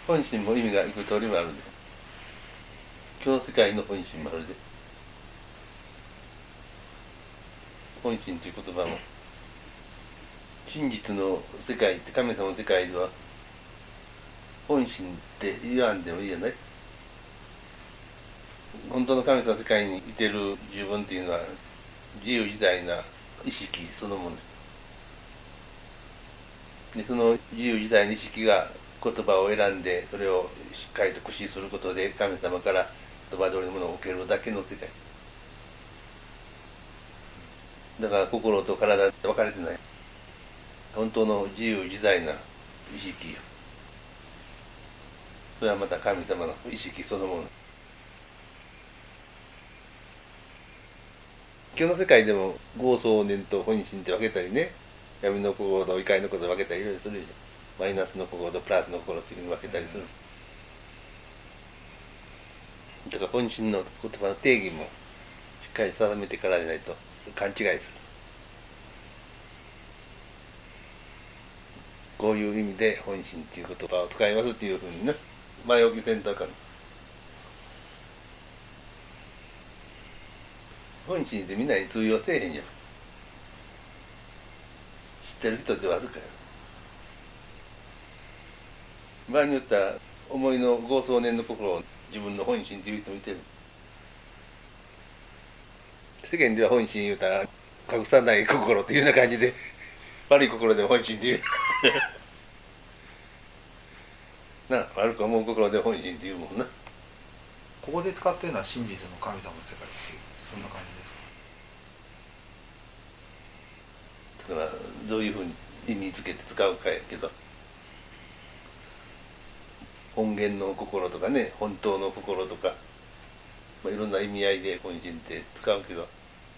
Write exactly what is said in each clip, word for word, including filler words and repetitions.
本心も意味がいく通りもあるんで、今日の世界の本心もあるで。本心という言葉も、真実の世界って神様の世界では本心って言わんでもいいじゃない。本当の神様の世界にいてる自分っていうのは自由自在な意識そのもので、その自由自在な意識が言葉を選んでそれをしっかりと駆使することで神様から言葉通りのものを受けるだけの世界だから、心と体って分かれてない。本当の自由自在な意識よ。それはまた神様の意識そのもの。今日の世界でも業相念と本心って分けたりね、闇の心と怒りの心と分けたりいろいろするじゃん。マイナスの心とプラスの心っていうふうに分けたりする。だから本心の言葉の定義もしっかり定めてからでないと勘違いする。こういう意味で本心っていう言葉を使いますっていうふうにね、前置きせんとあかん。本心ってみんなに通用せえへんやん。知ってる人ってわずかや。場合によっては思いの業相念の心を自分の本心っていう人もいてる。世間では本心言うたら隠さない心っていうような感じで、悪い心でも本心っていうな、悪く思う心で本心っていうもんな。 ここで使ってるのは真実の神様の世界っていう、そんな感じですか。 だからどういうふうに意味付けて使うかやけど、本源の心とかね、本当の心とか、まあ、いろんな意味合いで本心って使うけど、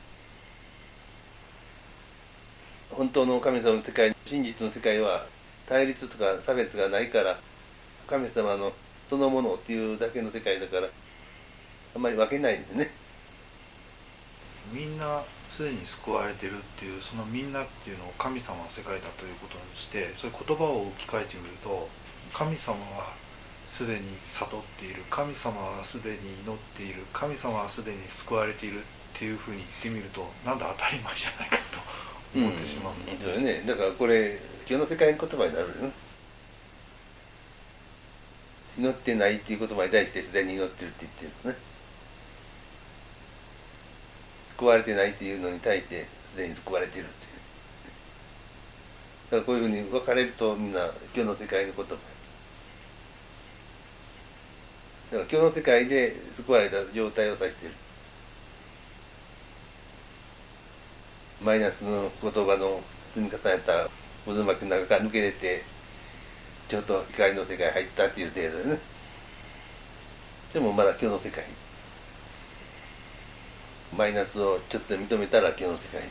本当の神様の世界、真実の世界は対立とか差別がないから、神様のそのものっていうだけの世界だから、あんまり分けないんですね。 みんなすでに救われてるっていう、そのみんなっていうのを神様の世界だということにして、そういう言葉を置き換えてみると、神様はすでに悟っている、神様はすでに祈っている、神様はすでに救われているっていうふうに言ってみると、なんだ当たり前じゃないかと思ってしまう。 うん、そうよね。だからこれ今日の世界の言葉になるよね。祈ってないっていう言葉に対してすでに祈ってるって言ってるんですね。救われてないっていうのに対してすでに救われてるっていう。だからこういうふうに分かれるとみんな今日の世界の言葉。だから今日の世界で救われた状態を指している。マイナスの言葉の積み重ねた渦巻きの中から抜け出てちょっと光の世界に入ったっていう程度でね。でもまだ今日の世界、マイナスをちょっと認めたら今日の世界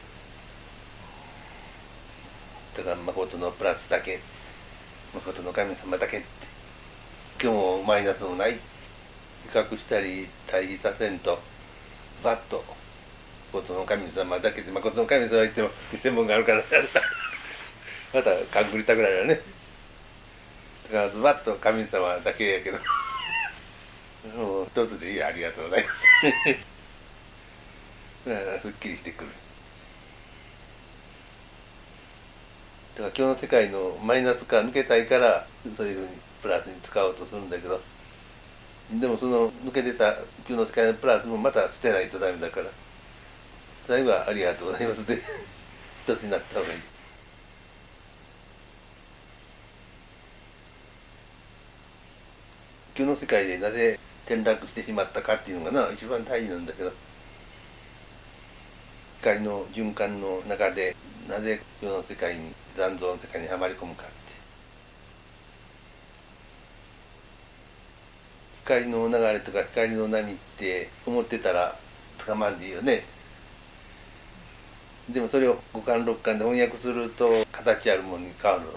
だから、誠のプラスだけ、誠の神様だけって、今日もマイナスもない、比較したり対比させんとバッと誠の神様だけで、誠の神様言っても偽物があるからまた勘ぐりたくなるよね。だからバッと神様だけやけどもう一つでいいよ、ありがとうございますだからすっきりしてくる。だから今日の世界のマイナスから抜けたいからそういうふうにプラスに使おうとするんだけど、でもその抜けてた今日の世界のプラスもまた捨てないとダメだから、最後はありがとうございますで一つになった方がいい。今日の世界でなぜ転落してしまったかっていうのがな一番大事なんだけど、光の循環の中でなぜ世の世界に残像の世界にはまり込むかって、光の流れとか光の波って思ってたら捕まんでいいよね。でもそれを五感六感で翻訳すると形あるものに変わる。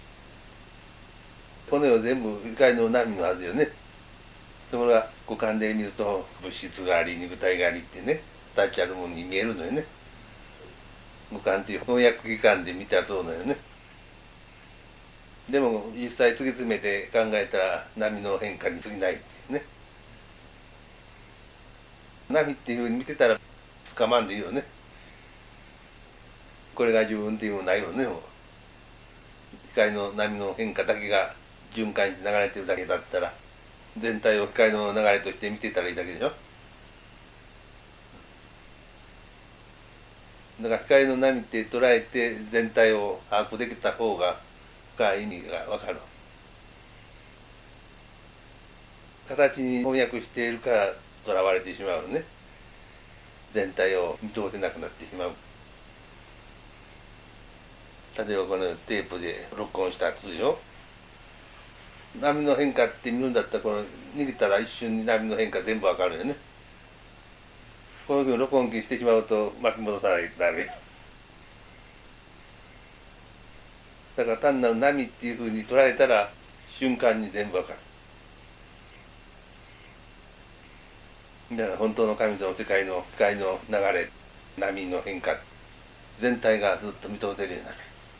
この世全部光の波のはずよね。ところが五感で見ると物質があり肉体がありってね、形あるものに見えるのよね。五感という翻訳機関で見たらそうなのよね。 でも実際突き詰めて考えたら波の変化に過ぎないっていうね。波っていうふうに見てたら捕まんでいいよね。これが自分っていうのもないよね。もう光の波の変化だけが循環して流れてるだけだったら、全体を光の流れとして見てたらいいだけでしょ。だから光の波って捉えて全体を把握できた方が深い意味がわかる。形に翻訳しているからとらわれてしまうのね。全体を見通せなくなってしまう。例えばこのテープで録音したやつでしょ。波の変化って見るんだったら、この握ったら一瞬に波の変化全部わかるよね。こういうふうに録音機してしまうと巻き戻さないとダメ。だから単なる波っていうふうに捉えたら瞬間に全部わかる。だから本当の神様の世界の光の流れ、波の変化全体がずっと見通せるようになる。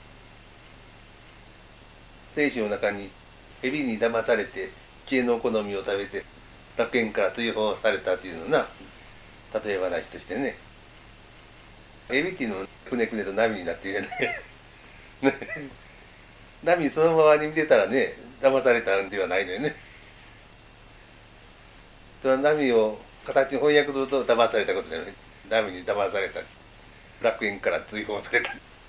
聖書の中に蛇に騙されて知恵の好みを食べて楽園から追放されたというのな例え話としてね。蛇っていうのはくねくねと波になっているよね。波そのままに見てたらね、騙されたんではないのよね。その波を形に翻訳すると騙されたことじゃない。波に騙された。楽園から追放された。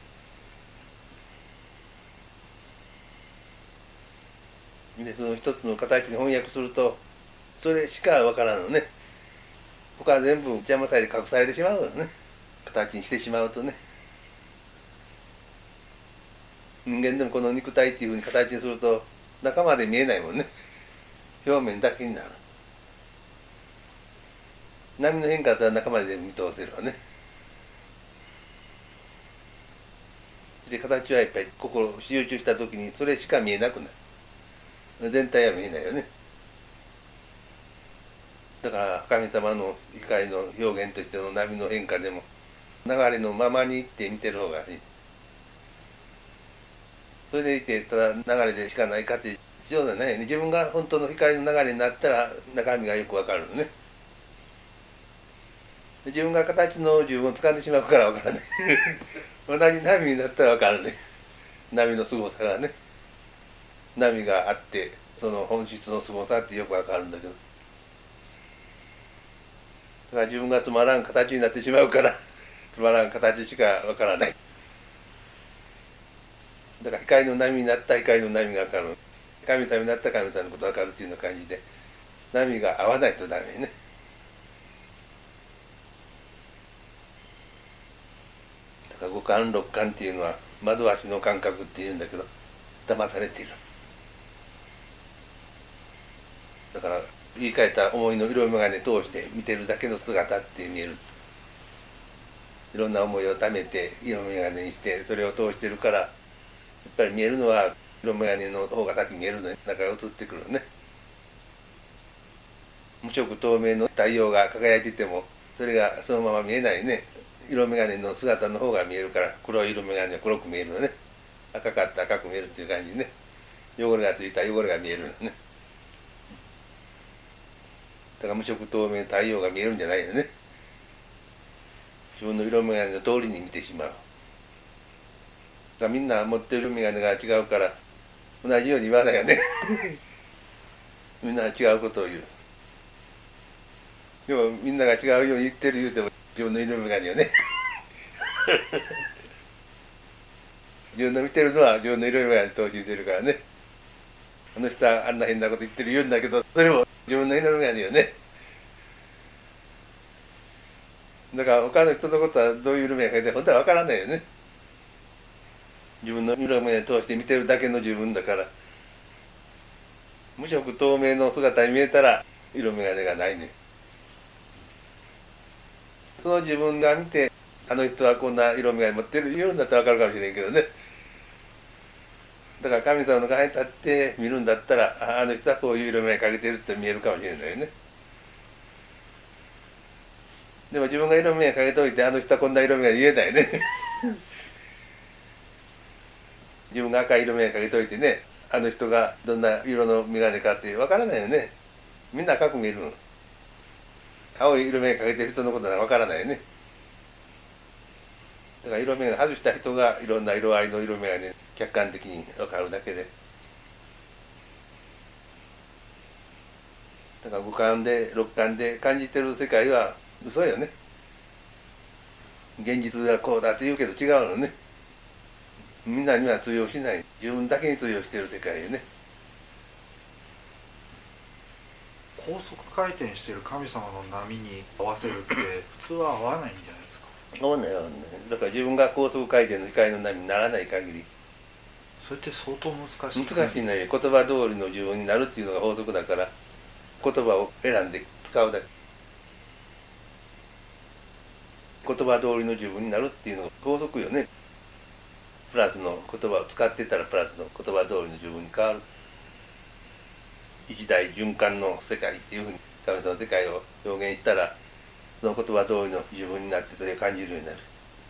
でその一つの形に翻訳するとそれしかわからんのね。他は全部邪魔されて隠されてしまうのね。形にしてしまうとね。人間でもこの肉体っていうふうに形にすると中まで見えないもんね。表面だけになる。波の変化だったら中まで見通せるわね。で形はやっぱり心を集中した時にそれしか見えなくなる。全体は見えないよね。だから神様の光の表現としての波の変化でも流れのままに行って見てる方がいい。それでいてただ流れでしかないかって必要じゃないよね。自分が本当の光の流れになったら中身がよくわかるのね。自分が形の自分を掴んでしまうからわからない。同じ波になったらわかるね。波の凄さがね。波があってその本質の凄さってよくわかるんだけど、だから自分がつまらん形になってしまうからつまらん形しかわからない。だから光の波になった光の波がわかる。神様になった神様のことがわかるっていうような感じで波が合わないとダメね。だから五感六感っていうのは窓足の感覚っていうんだけど騙されている。だから言い換えた思いの色眼鏡通して見てるだけの姿って見える。いろんな思いをためて色眼鏡にしてそれを通してるからやっぱり見えるのは色眼鏡の方が先に見えるのに中が映ってくるのね。無色透明の太陽が輝いててもそれがそのまま見えないね。色眼鏡の姿の方が見えるから黒い色眼鏡は黒く見えるのね。赤かったら赤く見えるっていう感じでね。汚れがついた汚れが見えるのね。だから無色透明の太陽が見えるんじゃないよね。自分の色眼鏡の通りに見てしまう。だからみんな持ってる眼鏡が違うから同じように言わないよね。みんな違うことを言う。でもみんなが違うように言ってる言うても自分の色眼鏡よね。自分の見てるのは自分の色眼鏡通し見てるからね。あの人はあんな変なこと言ってる言うんだけどそれも自分の色眼鏡よね。だから他の人のことはどういう色眼鏡か本当は分からないよね。自分の色眼鏡通して見てるだけの自分だから。無色透明の姿に見えたら色眼鏡がないね。その自分が見てあの人はこんな色眼鏡持ってる言うんだったら分かるかもしれんけどね。だから神様の前に立って見るんだったらああの人はこういう色眼鏡かけてるって見えるかもしれないよね。でも自分が色眼鏡かけといてあの人はこんな色眼鏡言えないね。 自分が赤い色眼鏡かけといてね、あの人がどんな色の眼鏡かってわからないよね。みんな赤く見えるの。青い色眼鏡かけてる人のことはわからないよね。だから色眼鏡外した人がいろんな色合いの色眼鏡客観的に分かるだけで、だから五感で六感で感じてる世界は嘘よね。現実はこうだって言うけど違うのね。みんなには通用しない、自分だけに通用している世界よね。 高速回転している神様の波に合わせるって普通は合わないんじゃないですか。 合わない合わない。だから自分が高速回転の光の波にならない限り、 それって相当難しい。 難しいね。言葉通りの自分になるっていうのが法則だから、言葉を選んで使うだけ。言葉通りの自分になるっていうのが法則よね。プラスの言葉を使ってたらプラスの言葉通りの自分に変わる。一大循環の世界っていうふうに神様の世界を表現したら、その言葉通りの自分になってそれを感じるようになる。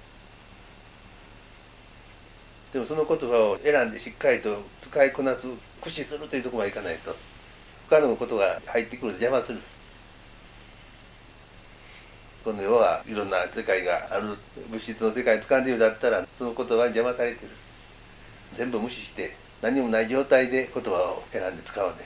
でもその言葉を選んでしっかりと使いこなす、駆使するというところまでいかないと、他のことが入ってくると邪魔する。この世はいろんな世界がある、物質の世界に掴んでいるだったら、その言葉に邪魔されている。全部無視して何もない状態で言葉を選んで使わない。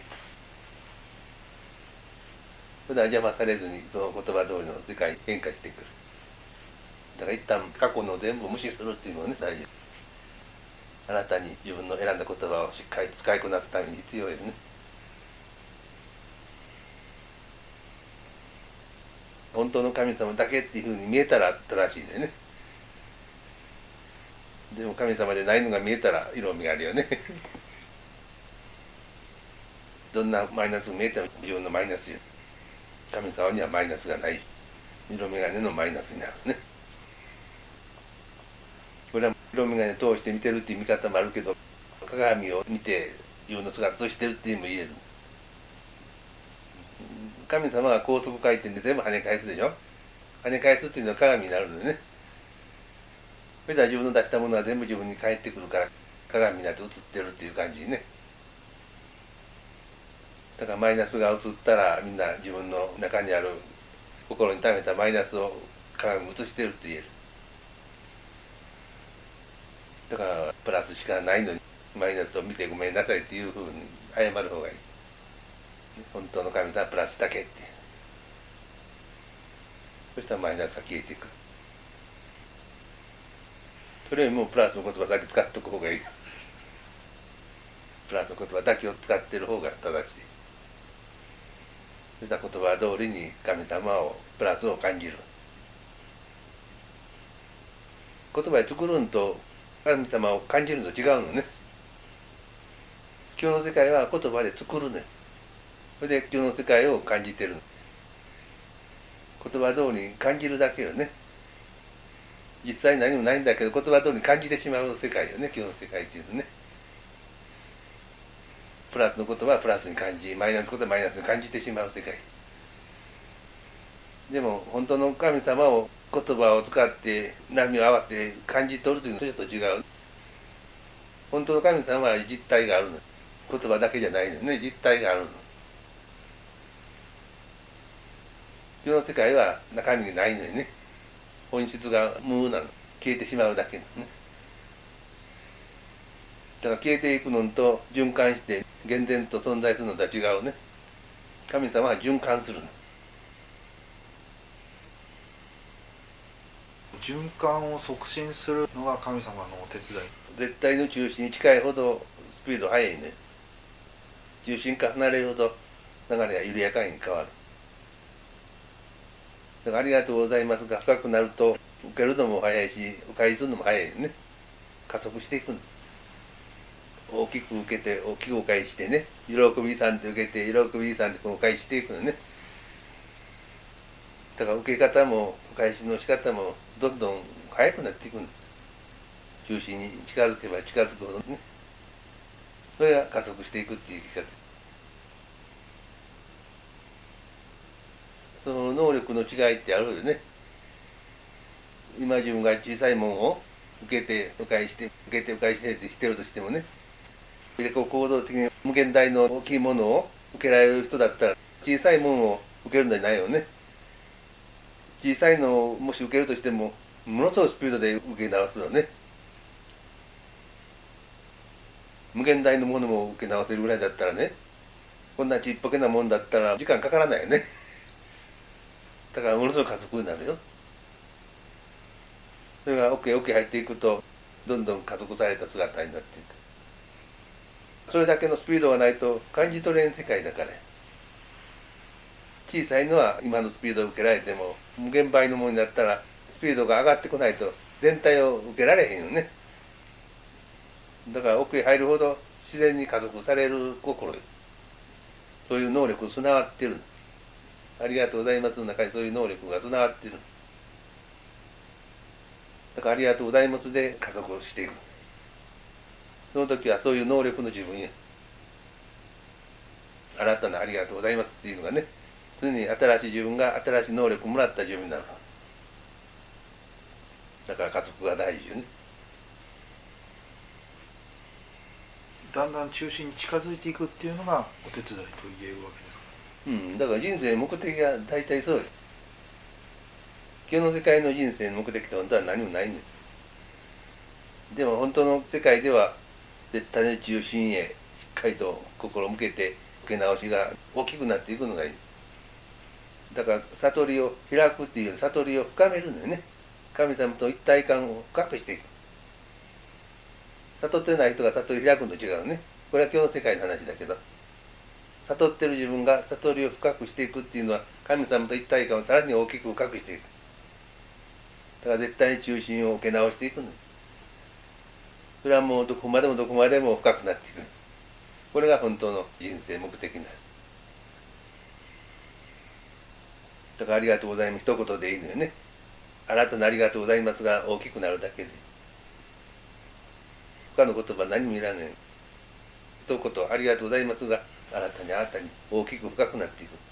普段邪魔されずにその言葉通りの世界に変化してくる。だから一旦過去の全部無視するっていうのはね、大事。新たに自分の選んだ言葉をしっかり使いこなすために必要よね。本当の神様だけっていうふうに見えたら正しいんだよね。でも神様でないのが見えたら色味があるよね。どんなマイナスが見えても自分のマイナスよ。神様にはマイナスがない。色眼鏡のマイナスになるね。これは色眼鏡通して見てるっていう見方もあるけど、鏡を見て自分の姿としてるっていうのも言える。神様は高速回転で全部跳ね返すでしょ。跳ね返すっていうのは鏡になるのでね。それじゃ自分の出したものは全部自分に返ってくるから鏡になって映ってるっていう感じにね。だからマイナスが映ったらみんな自分の中にある心に溜めたマイナスを鏡に映してるって言える。だからプラスしかないのにマイナスを見てごめんなさいっていうふうに謝る方がいい。本当の神様はプラスだけって。そしたらマイナスが消えていく。それよりもプラスの言葉だけ使っとく方がいい。プラスの言葉だけを使ってる方が正しい。そうした言葉通りに神様をプラスを感じる。言葉で作るんと神様を感じるのと違うのね。今日の世界は言葉で作るのよ。それで今日の世界を感じてるの。言葉通りに感じるだけよね。実際何もないんだけど言葉通りに感じてしまう世界よね、今日の世界っていうのね。プラスの言葉はプラスに感じ、マイナスのことはマイナスに感じてしまう世界。でも本当の神様を言葉を使って波を合わせて感じ取るというのはちょっと違う。本当の神様は実体があるの。言葉だけじゃないのね、実体があるの。今日の世界は中身がないのよね。本質が無なの。消えてしまうだけなのね。だから消えていくのと循環して厳然と存在するのとは違うね。神様は循環するの。 循環を促進するのが神様のお手伝い。 絶対の中心に近いほどスピード速いね。中心から離れるほど流れが緩やかに変わる。だからありがとうございますが深くなると受けるのも早いしお返しするのも早いよね。加速していくの。大きく受けて大きくお返ししてね、喜びさんって受けて喜びさんってお返ししていくのね。だから受け方もお返しの仕方もどんどん速くなっていくの。中心に近づけば近づくほどね。それが加速していくっていう生き方。その能力の違いってあるよね。今自分が小さいもんを受けて迂回して受けて迂回してってしてるとしてもね、こう行動的に無限大の大きいものを受けられる人だったら小さいものを受けるんじゃないよね。小さいのをもし受けるとしてもものすごいスピードで受け直すのね。無限大のものも受け直せるぐらいだったらね、こんなちっぽけなもんだったら時間かからないよね。だからものすごい加速になるよ。それが奥へ奥へ入っていくとどんどん加速された姿になっていく。それだけのスピードがないと感じ取れん世界だから。小さいのは今のスピードを受けられても無限倍のものになったらスピードが上がってこないと全体を受けられへんよね。だから奥へ入るほど自然に加速される心、そういう能力が備わってる。ありがとうございますの中にそういう能力が備わってる。だからありがとうございますで加速をしていく。その時はそういう能力の自分や。新たなありがとうございますっていうのがね、常に新しい自分が新しい能力をもらった自分になる。だから加速が大事よね。 だんだん中心に近づいていくっていうのがお手伝いと言えるわけですか。 うん、だから人生の目的が大体そうよ。今日の世界の人生の目的って本当は何もないのよ。でも本当の世界では絶対に中心へしっかりと心を向けて受け直しが大きくなっていくのがいい。だから悟りを開くっていうより悟りを深めるのよね。神様と一体感を深くしていく。悟ってない人が悟り開くのと違うね。これは今日の世界の話だけど、悟ってる自分が悟りを深くしていくっていうのは神様と一体感をさらに大きく深くしていく。だから絶対に中心を受け直していくの。それはもうどこまでもどこまでも深くなっていく。これが本当の人生目的になる。だからありがとうございます一言でいいのよね。新たなありがとうございますが大きくなるだけで、他の言葉何もいらない。一言ありがとうございますが新たに新たに大きく深くなっていく。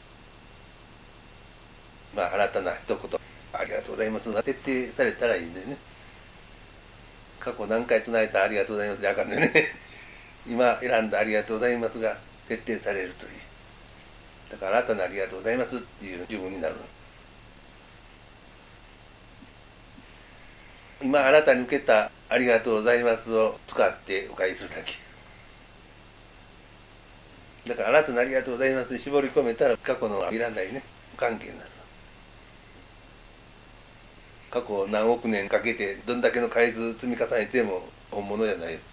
まあ新たな一言ありがとうございますが徹底されたらいいんだよね。過去何回唱えたありがとうございますであかんのよね。今選んだありがとうございますが徹底されるという。だから新たなありがとうございますっていう自分になる。今新たに受けたありがとうございますを使ってお返しするだけ。だから新たなありがとうございますに絞り込めたら過去のはいらないね、関係になる。過去何億年かけてどんだけの回数積み重ねても本物じゃないよ。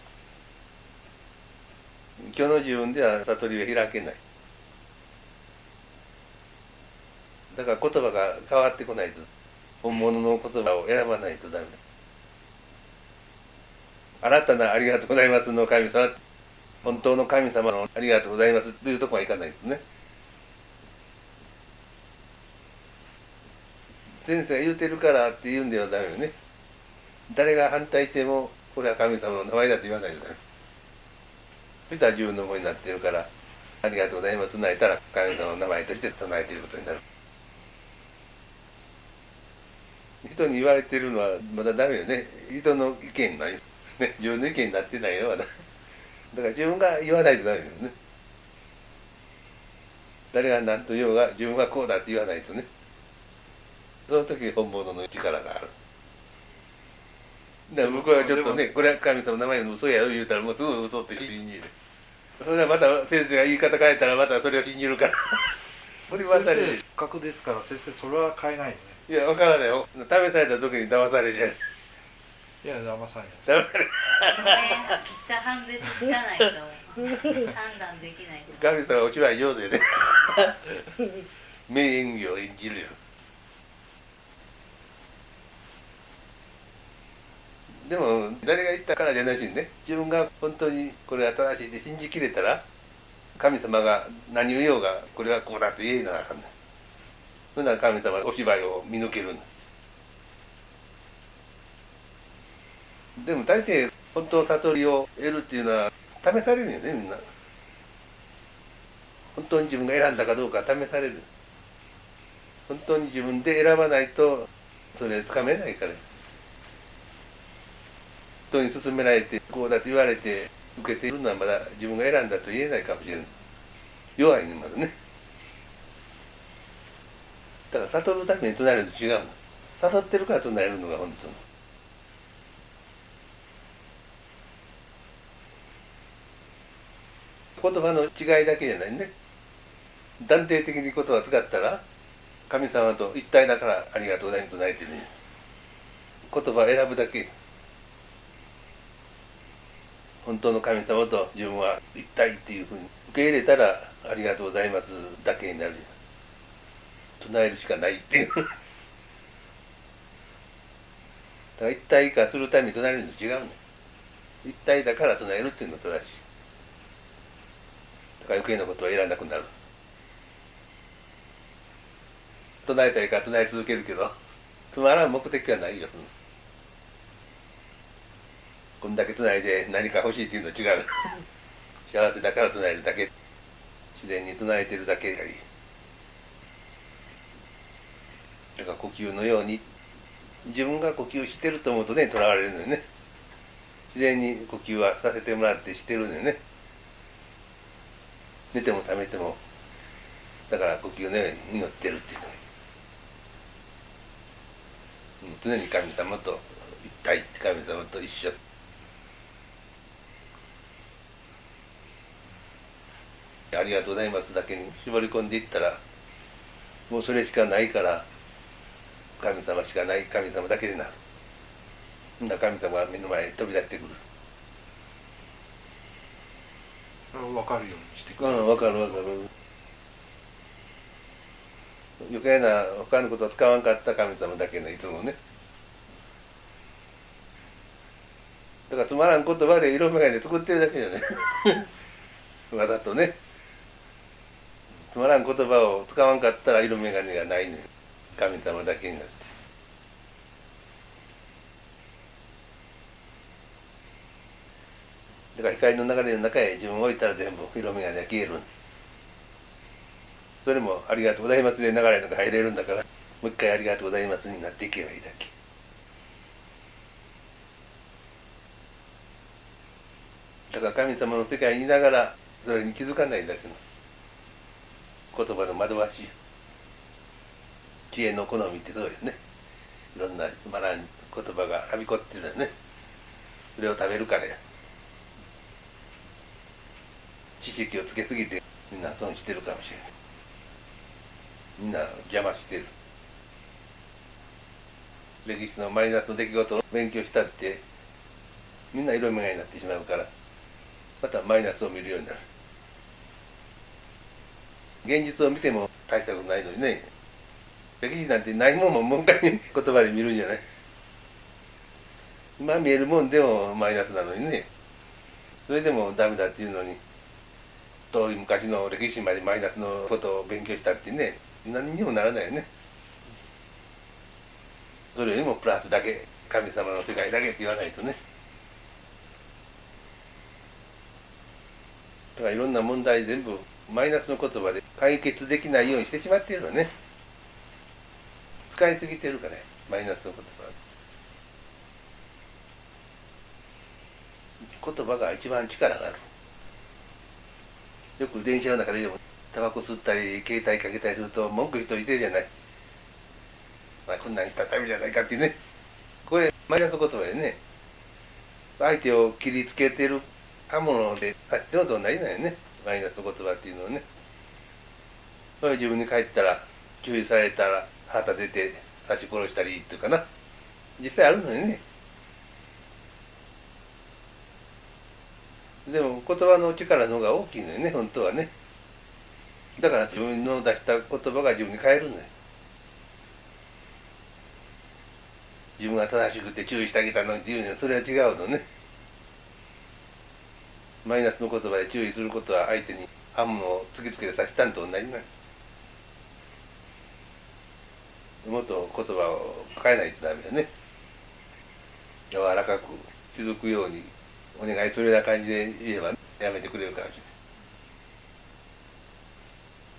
今日の自分では悟りは開けない。だから言葉が変わってこないと、本物の言葉を選ばないとダメだ。新たなありがとうございますの神様、本当の神様のありがとうございますというところはいかないですね。先生が言うてるからって言うんではダメよね。誰が反対してもこれは神様の名前だと言わないとダメ。そしたら自分のものになってるから、ありがとうございますと唱えたら神様の名前として唱えていることになる。人に言われてるのはまだダメよね。人の意見ない、ね、自分の意見になってないよまだ。だから自分が言わないとダメよね。誰が何と言おうが自分はこうだって言わないとね。その時本物の力がある。だから僕はちょっとね、これは神様の名前の嘘やよ言うたらもうすぐ嘘って信じる。それはまた先生が言い方変えたらまたそれを信じるから。これまたね、 せ格ですから先生それは変えないですね。 いや分からないよ。試された時に騙されちゃう。 いや騙さない。 騙され。 北判別つかないと判断できないと。 神様はお芝居上手でね。名演技を演じるよ。でも誰が言ったからじゃないしね、自分が本当にこれが正しいって信じきれたら、神様が何を言おうがこれはこうだと言えなあかんねん。そんな神様はお芝居を見抜けるんだ。でも大抵本当悟りを得るっていうのは試されるよね、みんな。本当に自分が選んだかどうか試される。本当に自分で選ばないとそれつかめないから。 人に勧められてこうだと言われて受けているのはまだ自分が選んだと言えないかもしれない。弱いねまだね。だから悟るために唱えるのと違うの。悟ってるから唱えるのが本当の。言葉の違いだけじゃないね。断定的に言葉を使ったら神様と一体だからありがとうございますと唱えてる。言葉を選ぶだけ。本当の神様と自分は一体っていうふうに受け入れたらありがとうございますだけになる。唱えるしかないっていう。だから一体化するために唱えるのと違うね。一体だから唱えるっていうのと正しい。だから余計なことはいらなくなる。唱えたいから唱え続けるけどつまらん目的はないよ。こんだけ唱えて何か欲しいっていうのは違う。幸せだから唱えるだけ。自然に唱えてるだけがいい。だから呼吸のように自分が呼吸してると思うとねとらわれるのよね。自然に呼吸はさせてもらってしてるのよね。寝ても覚めてもだから呼吸のように祈ってるっていうの。常に神様と一体って神様と一緒。ありがとうございますだけに絞り込んでいったらもうそれしかないから神様しかない神様だけでなる。そんな神様が目の前に飛び出してくる。 分かるようにしてくる。 うん分かる分かる。余計な他のことを使わんかった神様だけのいつもね。だからつまらん言葉で色眼鏡で作ってるだけじゃね。わざとね。つまらん言葉を使わんかったら色眼鏡がないのよ。神様だけになって。だから光の流れの中へ自分を置いたら全部色眼鏡が消える。それもありがとうございますで流れの中入れるんだからもう一回ありがとうございますになっていけばいいだけ。だから神様の世界にいながらそれに気づかないだけの言葉の惑わしい知恵の好みってそうよね。いろんなつまらん言葉がはびこってるよね。それを食べるからや。知識をつけすぎてみんな損してるかもしれない。みんな邪魔してる。歴史のマイナスの出来事を勉強したってみんな色眼鏡になってしまうからまたマイナスを見るようになる。現実を見ても大したことないのにね。歴史なんてないもんも文化に言葉で見るんじゃない。今見えるもんでもマイナスなのにね。それでもダメだっていうのに遠い昔の歴史までマイナスのことを勉強したってね何にもならないよね。それよりもプラスだけ神様の世界だけって言わないとね。だからいろんな問題全部マイナスの言葉で解決できないようにしてしまっているのね。使いすぎてるからねマイナスの言葉。言葉が一番力がある。よく電車の中でもタバコ吸ったり携帯かけたりすると文句人いてるじゃない。まあ、こんなんしたためじゃないかってね。これマイナス言葉でね相手を切りつけてる刃物で刺してるのと同じなんよね。マイナスの言葉っていうのはね。それ自分に帰ったら注意されたら旗出て刺し殺したりっていうかな実際あるのよね。でも言葉の力の方が大きいのよね本当はね。だから自分の出した言葉が自分に返るのよ。自分が正しくて注意してあげたのにっていうのはそれは違うのね。マイナスの言葉で注意することは相手に刃物を突きつけて刺したんと同じなの。もっと言葉を変えないとダメだね。柔らかく続くようにお願いするような感じで言えばやめてくれるかもし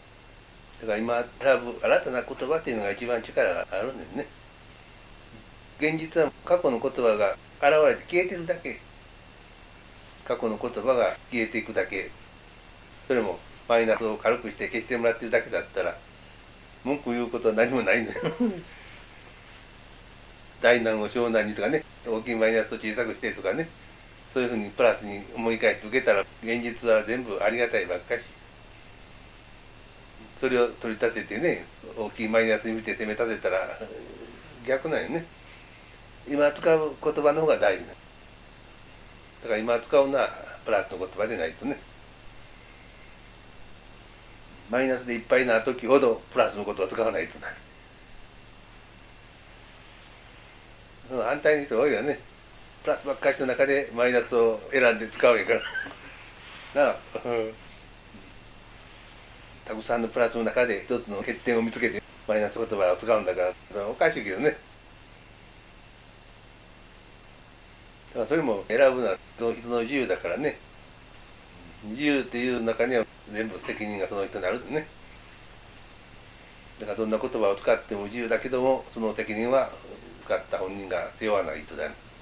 れない。だから今選ぶ新たな言葉っていうのが一番力があるんだよね。 現実は過去の言葉が現れて消えてるだけ。過去の言葉が消えていくだけ。それもマイナスを軽くして消してもらってるだけだったら文句言うことは何もないんだよ大難を小難にとかね、大きいマイナスを小さくしてとかね、そういうふうにプラスに思い返して受けたら現実は全部ありがたいばっかし。それを取り立ててね、大きいマイナスに見て攻め立てたら逆なんよね。今使う言葉の方が大事な。だから今使うのはプラスの言葉でないとね。マイナスでいっぱいな時ほどプラスの言葉を使わないとなる。反対の人多いよね。プラスばっかりの中でマイナスを選んで使うやからなあ、うん、たくさんのプラスの中で一つの欠点を見つけてマイナス言葉を使うんだからおかしいけどね。だからそれも選ぶのは人の自由だからね。自由っていう中には全部責任がその人になるんね。だからどんな言葉を使っても自由だけどもその責任は使った本人が背負わないとだね。